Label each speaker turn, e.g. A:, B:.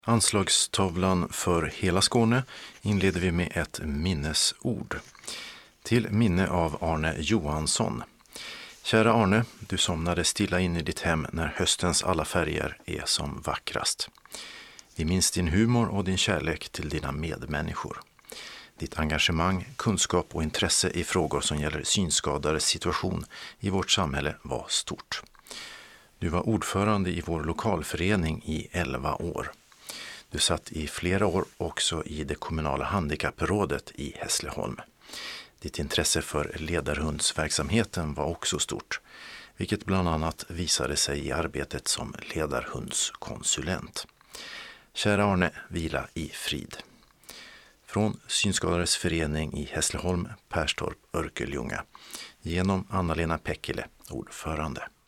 A: Anslagstavlan för hela Skåne inleder vi med ett minnesord. Till minne av Arne Johansson. Kära Arne, du somnade stilla in i ditt hem när höstens alla färger är som vackrast. Vi minns din humor och din kärlek till dina medmänniskor. Ditt engagemang, kunskap och intresse i frågor som gäller synskadades situation i vårt samhälle var stort. Du var ordförande i vår lokalförening i 11 år. Du satt i flera år också i det kommunala handikapprådet i Hässleholm. Ditt intresse för ledarhundsverksamheten var också stort, vilket bland annat visade sig i arbetet som ledarhundskonsulent. Kära Arne, vila i frid. Från Synskadades förening i Hässleholm, Perstorp, Örkelljunga. Genom Anna-Lena Pekkele, ordförande.